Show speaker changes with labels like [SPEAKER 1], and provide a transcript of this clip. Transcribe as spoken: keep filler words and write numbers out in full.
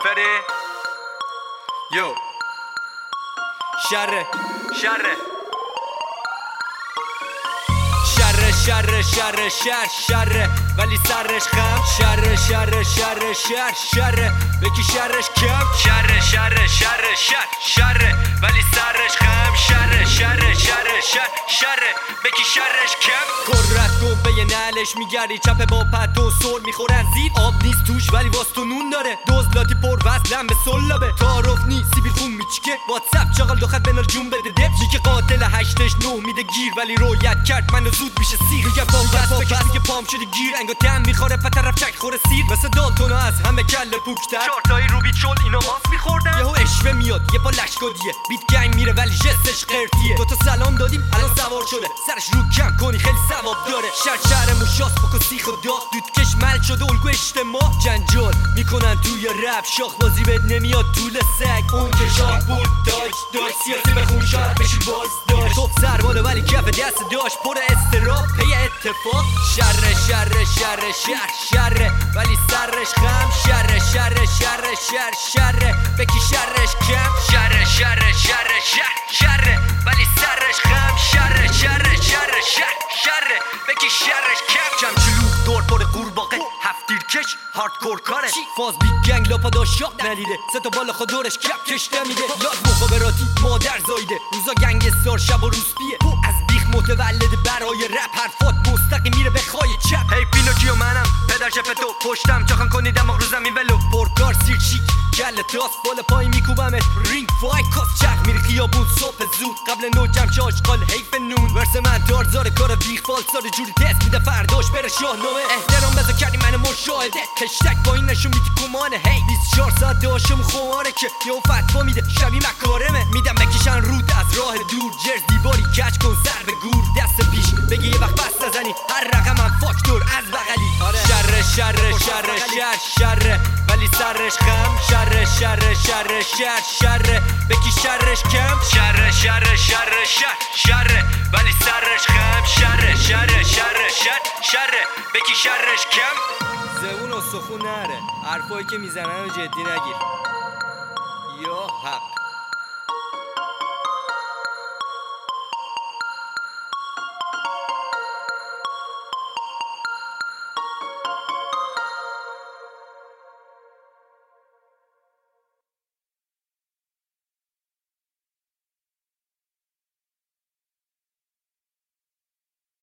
[SPEAKER 1] فری یو شره شره شره شره شره شر شره ولی سرش خم شره شره شره شر شره بکی شرش کم شره شره شره شر شره ولی سرش خم شره شره شره شر شره بکی شرش کم قررت گنبه نعلش میگردی چپه با پتون سر میخورن زیر آب نیست توش ولی واستو نون داره دوزلاتی پر وصلن به سلابه تعارف نیست سیبیل خون میچکه واتساپ چاقل دو خط بنال جون بده دپ میگه قاتل هشتش نو میده گیر ولی رویت کرد منو زود میشه سیر میگه با بس با کسی که پام شده گیر انگا دم میخوره پترف چک خوره سیر مثل دالتونا از همه کل پوکتر چارتایی رو بیت شل اینا ماس میخوردن یهو اشوه میاد یه پا لشکادیه بیت گنگ میره ولی جستش قرتیه دوتا سلام دادیم الان سوار شده سرش رو کم کنی خیلی ثواب داره شر شهر موشاست بکن سیخ و داغ دودکش مل شده الگو اجتماع جنجال میکنن توی رپ شاخ بازی بهت نمیاد طول سگ اون که شاه بود داج داج سیاسی بخون شاید بشی باز داج توب سرباله ولی کف دست داشت پر استراب پی اتفاق شر شر شر شر شر ولی سرش خم شر شر شر شر شر بکی شرش کم شر شر شر شر شر ولی سرش خم شر شر شر شر شر بکی شرش کم کم چلوک دور پر قورباغه هفتیر کش هاردکور کاره فاز بیگ گنگ لاپا داشاق ندیده سه تا بالا خود دورش کپ کش نمیده لاد مخابراتی مادر زایده روزا گنگستار شب و روز بیه از بیخ متولد برای رپ حرفات مستقیم میره به خای چپ هی پینوکیو منم پدر شپ تو پشتم چاخن کنی دماغ رو زمین ولو پرکار سیر چیک گل تاس بالا پای میکوبمت رینگ فای کاس چرخ میری خیابون صبح زود قبل نو جمع چه آشقال حیف نون ورس من دارزار کار بیخ فالسار جوری دست میده فرداش بره شاهنامه احترام بذار کردی من مشاهده هشتگ با این نشون میدی کمانه هی بیست و چهار ساعت داشم خواره که یهو فتوا میده شبیه مکارمه میدم بکشن رود از راه دور جرز دیواری کج کن سر به گور دست پیش بگی یه وقت بس نزنی هر رقمم فاکتور از بغلی شر شر شر شر شر ولی سرش خم شر شر شر شر شر بکی شرش کم شر شر شر شر شر ولی سرش خم شر شر شر شر شر بکی شرش کم زبون و سخون نره حرفایی که میزنن رو جدی نگیر یا حق